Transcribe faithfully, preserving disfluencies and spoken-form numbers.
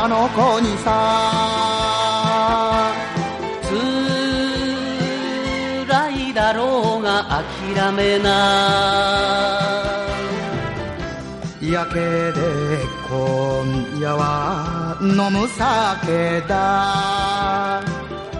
の子にさ辛いだろうが諦めなやけで今夜は飲む酒だ